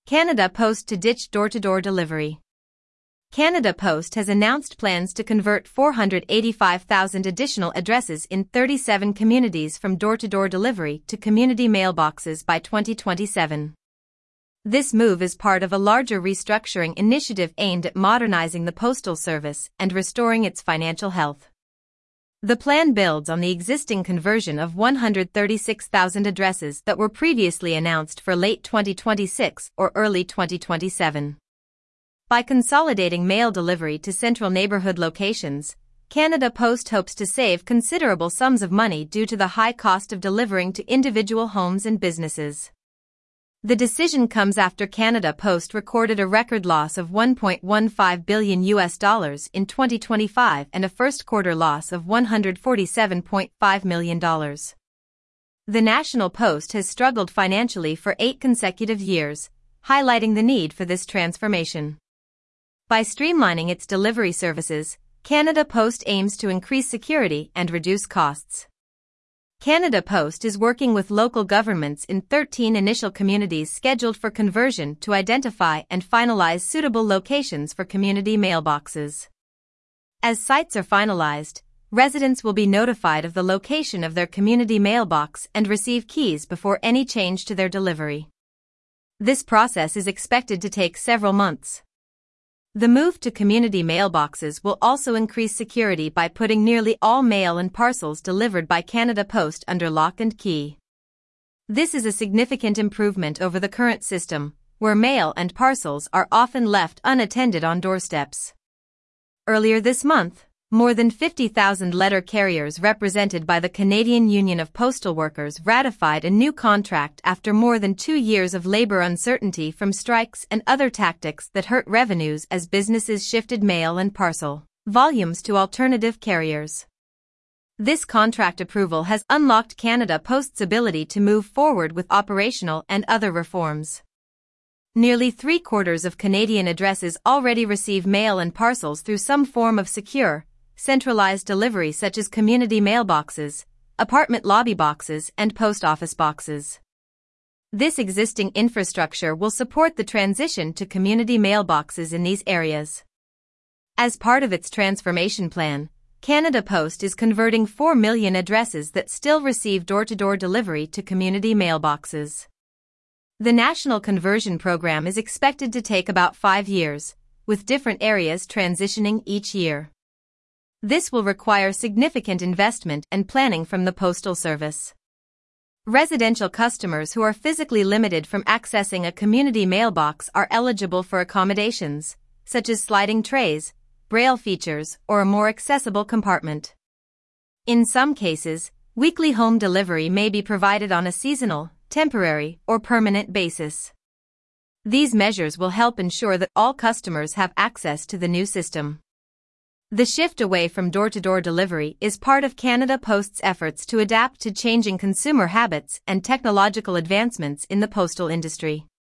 Canada Post to ditch door-to-door delivery. Canada Post has announced plans to convert 485,000 additional addresses in 37 communities from door-to-door delivery to community mailboxes by 2027. This move is part of a larger restructuring initiative aimed at modernizing the postal service and restoring its financial health. The plan builds on the existing conversion of 136,000 addresses that were previously announced for late 2026 or early 2027. By consolidating mail delivery to central neighborhood locations, Canada Post hopes to save considerable sums of money due to the high cost of delivering to individual homes and businesses. The decision comes after Canada Post recorded a record loss of $1.15 billion in 2025 and a first-quarter loss of $147.5 million. The National Post has struggled financially for 8 consecutive years, highlighting the need for this transformation. By streamlining its delivery services, Canada Post aims to increase security and reduce costs. Canada Post is working with local governments in 13 initial communities scheduled for conversion to identify and finalize suitable locations for community mailboxes. As sites are finalized, residents will be notified of the location of their community mailbox and receive keys before any change to their delivery. This process is expected to take several months. The move to community mailboxes will also increase security by putting nearly all mail and parcels delivered by Canada Post under lock and key. This is a significant improvement over the current system, where mail and parcels are often left unattended on doorsteps. Earlier this month, more than 50,000 letter carriers represented by the Canadian Union of Postal Workers ratified a new contract after more than 2 years of labor uncertainty from strikes and other tactics that hurt revenues as businesses shifted mail and parcel volumes to alternative carriers. This contract approval has unlocked Canada Post's ability to move forward with operational and other reforms. Nearly 3/4 of Canadian addresses already receive mail and parcels through some form of secure, centralized delivery such as community mailboxes, apartment lobby boxes, and post office boxes. This existing infrastructure will support the transition to community mailboxes in these areas. As part of its transformation plan, Canada Post is converting 4 million addresses that still receive door-to-door delivery to community mailboxes. The national conversion program is expected to take about 5 years, with different areas transitioning each year. This will require significant investment and planning from the Postal Service. Residential customers who are physically limited from accessing a community mailbox are eligible for accommodations, such as sliding trays, braille features, or a more accessible compartment. In some cases, weekly home delivery may be provided on a seasonal, temporary, or permanent basis. These measures will help ensure that all customers have access to the new system. The shift away from door-to-door delivery is part of Canada Post's efforts to adapt to changing consumer habits and technological advancements in the postal industry.